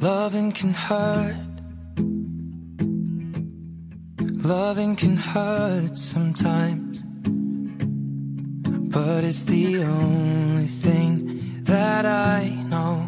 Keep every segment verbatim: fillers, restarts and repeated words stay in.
Loving can hurt. Loving can hurt sometimes, but it's the only thing that I know.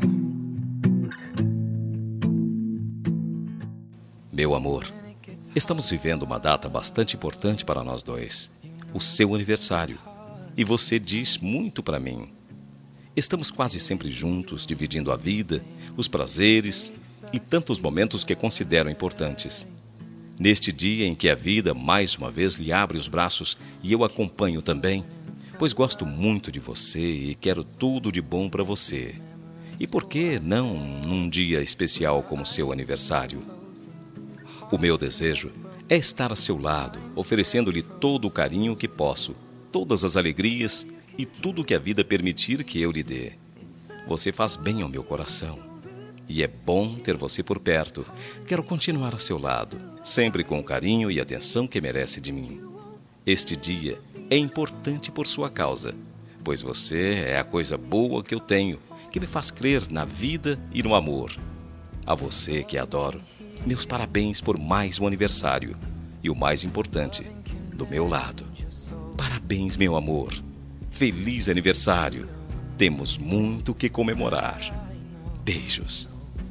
Meu amor, estamos vivendo uma data bastante importante para nós dois, o seu aniversário, e você diz muito para mim. Estamos quase sempre juntos, dividindo a vida, os prazeres e tantos momentos que considero importantes. Neste dia em que a vida mais uma vez lhe abre os braços e eu acompanho também, pois gosto muito de você e quero tudo de bom para você. E por que não num dia especial como seu aniversário? O meu desejo é estar a seu lado, oferecendo-lhe todo o carinho que posso, todas as alegrias e tudo que a vida permitir que eu lhe dê. Você faz bem ao meu coração. E é bom ter você por perto. Quero continuar a seu lado, sempre com o carinho e atenção que merece de mim. Este dia é importante por sua causa, pois você é a coisa boa que eu tenho, que me faz crer na vida e no amor. A você que adoro, meus parabéns por mais um aniversário. E o mais importante, do meu lado. Parabéns, meu amor. Feliz aniversário. Temos muito que comemorar. Beijos.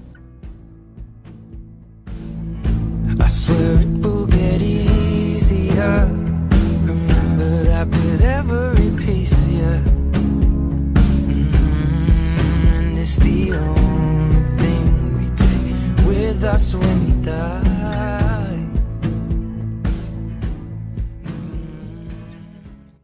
I swear it will get easier. Remember that with every